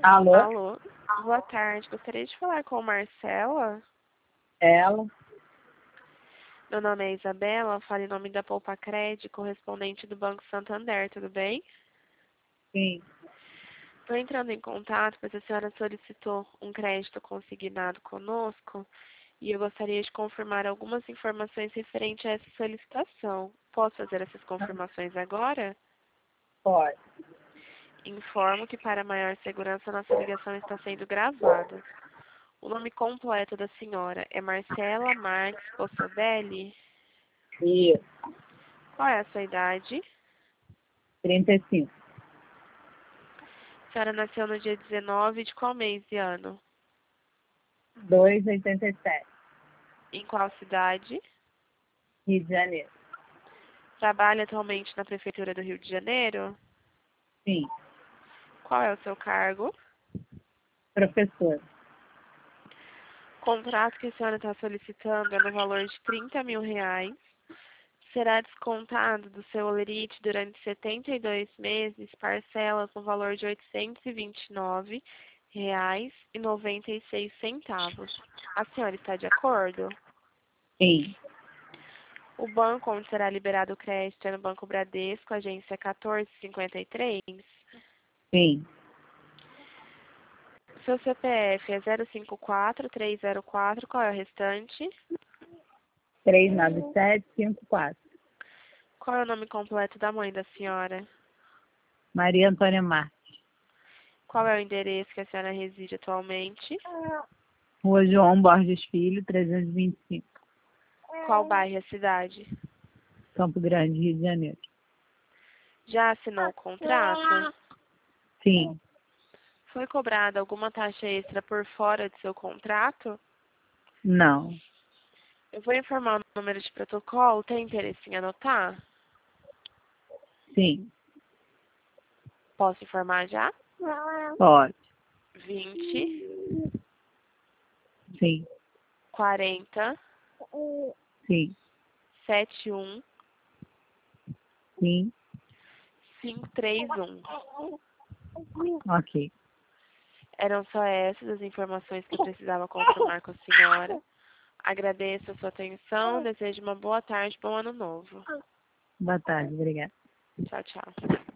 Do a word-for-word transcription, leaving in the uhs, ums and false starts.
Alô? Alô, boa tarde. Gostaria de falar com Marcela. Ela? Meu nome é Isabela, falo em nome da Poupa Cred, correspondente do Banco Santander, tudo bem? Sim. Estou entrando em contato porque a senhora solicitou um crédito consignado conosco e eu gostaria de confirmar algumas informações referentes a essa solicitação. Posso fazer essas confirmações agora? Pode. Informo que para maior segurança nossa ligação está sendo gravada. O nome completo da senhora é Marcela Marques Possobelli? Isso. Qual é a sua idade? trinta e cinco. A senhora nasceu no dia dezenove de qual mês e ano? dois, oitenta e sete. Em qual cidade? Rio de Janeiro. Trabalha atualmente na Prefeitura do Rio de Janeiro? Sim. Qual é o seu cargo? Professor. O contrato que a senhora está solicitando é no valor de trinta mil reais. Será descontado do seu holerite durante setenta e dois meses, parcelas no valor de oitocentos e vinte e nove reais e noventa e seis centavos. A senhora está de acordo? Sim. O banco onde será liberado o crédito é no Banco Bradesco, agência quatorze cinquenta e três. Sim. Seu C P F é zero cinco quatro, três zero quatro, qual é o restante? três nove sete cinco quatro. Qual é o nome completo da mãe da senhora? Maria Antônia Marques. Qual é o endereço que a senhora reside atualmente? Rua João Borges Filho, trezentos e vinte e cinco. Qual bairro e a cidade? Campo Grande, Rio de Janeiro. Já assinou o contrato? Sim. Foi cobrada alguma taxa extra por fora do seu contrato? Não. Eu vou informar o número de protocolo. Tem interesse em anotar? Sim. Posso informar já? Pode. vinte, Sim. quarenta, Sim. setenta e um, Sim. quinhentos e trinta e um. Ok. Eram só essas as informações que eu precisava confirmar com a senhora. Agradeço a sua atenção. Desejo uma boa tarde, bom ano novo. Boa tarde. Obrigada. Tchau, tchau.